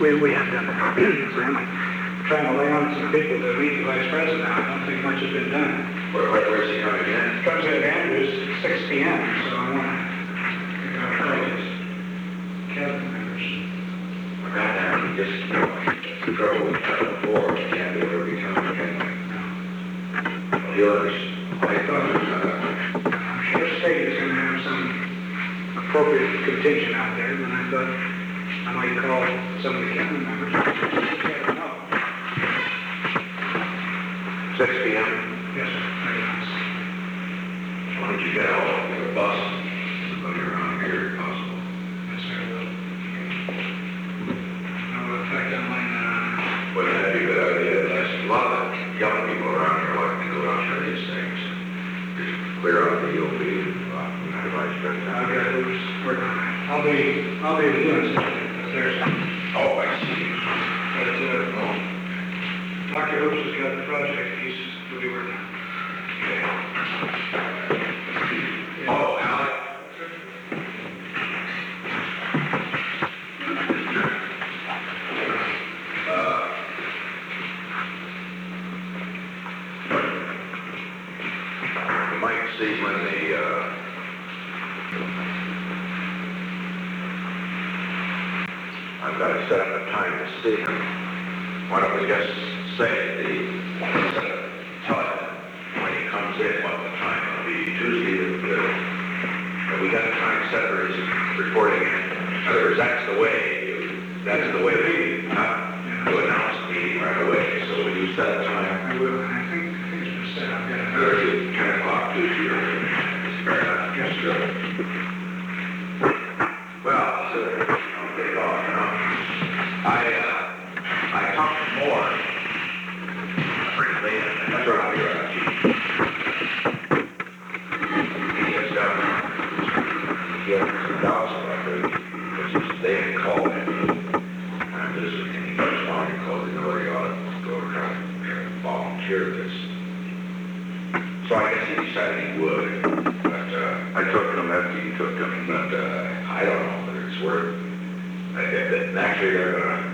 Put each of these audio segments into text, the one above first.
we have done that. Sam, I'm trying to lay on some people to meet the vice president. I don't think much has been done. Where's he coming in? Comes at Andrews at 6 p.m., so I want to pick out those cabinet members. Right now, he just, the trouble with the floor, he can't do whatever he comes in. The others, I thought, I'm sure the state is going to have some appropriate contingent out there, but I thought I might call some of the cabinet members. I don't know. 6 p.m. Yes, sir. Very nice. Why don't you get out of the bus, everybody around here if possible. Yes, sir. I will. No effect on my, Wouldn't that be a good idea? There's a lot of young people around here like to go out to these things. Just clear out the EOB and the vice president. I've got who's working on it. I'll be doing something Thursday. Oh, I see. But, Dr. Hoops has got the project we'll be working on. Oh, Alec. You might see when I've got to set up a time to see him. Why don't we just say tell him when he comes in what the time will be Tuesday the 5th. And we got a time set for his reporting in. In other words, that's the way we to announce the meeting right away. So will you set a time? I will, and I think it's been set. I've got another. 10 o'clock Tuesday or fair enough. Yes, sir. Well, I'll take off now. I talked more. Pretty late. That's right. I'll be right. He has done. He has some doubts about it because they had called him. I'm visiting. He first wanted to call the Nori ought to go try to volunteer this. So I guess he decided he would. But I talked to him after you talked to him. But I don't know whether it's worth. Actually, they're gonna.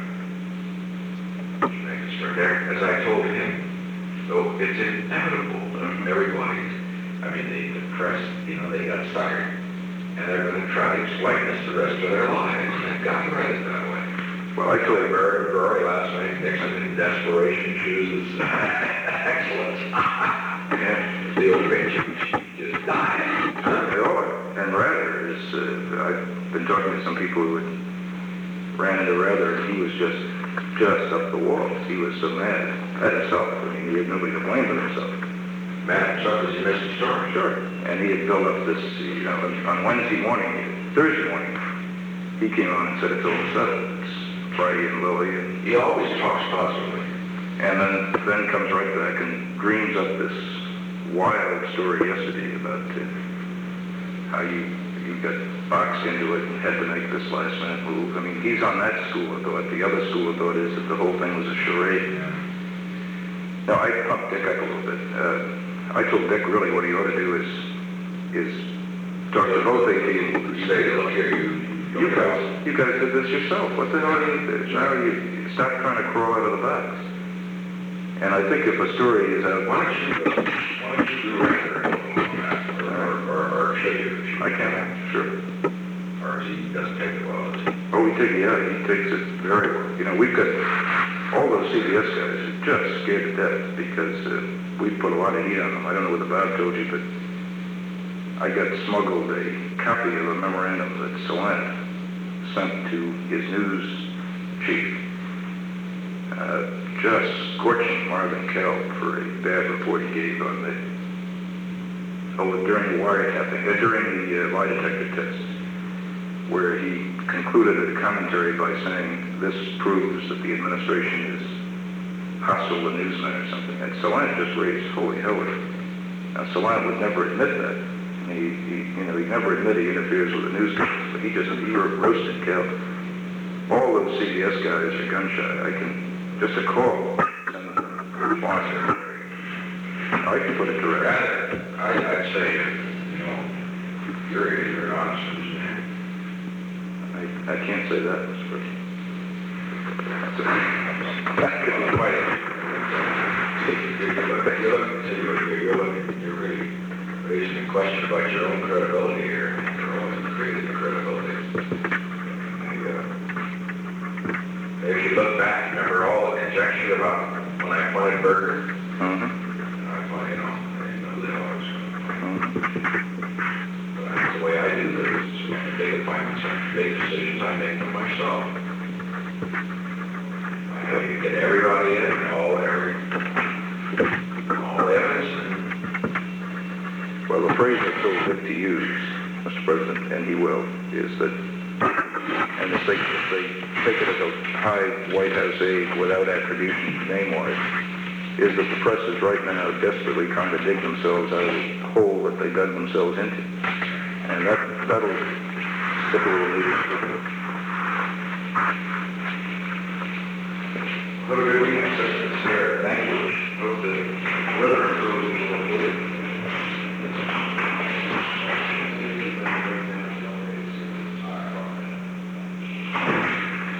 As I told him, so it's inevitable that everybody, the press, they got started, and they're going to try to explain this the rest of their lives, and they've got to write it that way. Well, I told Rory last night, Nixon in desperation chooses excellence. And the old bitch, she just died. And Rather is, I've been talking to some people who ran into Rather, and he was just up the walls. He was so mad at himself. He had nobody to blame but himself. Mad at himself because he missed the story. Sure. And he had built up this, on Thursday morning, he came on and said it's all settled. It's Friday and Lily. And he always talks positively. And then comes right back and dreams up this wild story yesterday about how you got boxed into it and had to make this last minute move. He's on that school of thought. The other school of thought is that the whole thing was a charade. No, I pumped Dick up a little bit. I told Dick really what he ought to do is talk the whole thing to you. Say, look here, you guys did this yourself. What the hell are you doing? Now you stop trying to crawl out of the box. And I think if a story is out, why don't you do record or show you? I can, sure. Or he doesn't take it well, does he? Oh, he takes it very well. We've got all those CBS guys are just scared to death because we put a lot of heat on them. I don't know whether Bob told you, but I got smuggled a copy of a memorandum that Salant sent to his news chief, just scorching Marvin Kell for a bad report he gave on during the wiretapping, during the lie detector test, where he concluded a commentary by saying this proves that the administration is hostile to newsmen or something. And Salant just raised holy hell with him. Now, Salant would never admit that. He never admitted he interferes with the newspaper, but he roasted Kell. All those CBS guys are gun shy. I can just a call and response. I can put it to rest. I'd say, you're an honest man. I can't say that, Mr. That could be quite you're really raising a question about your own credibility here. You're always creating the credibility. If you look back, remember all the conjecture about when I appointed Berger? I thought, you know, I didn't know who the hell I was going to appoint. But that's the way I do this. When I make appointments, I make decisions, I make them myself. I have you get everybody in, all evidence. Well, the phrase I told Vic to use, Mr. President, and he will, is that, and if they take it as a high White House aide without attribution name-wise, is that the press is right now desperately trying to dig themselves out of the hole that they dug themselves into. And that'll stick a little leadership. Have a good weekend, sir. Thank you. Hope the weather improves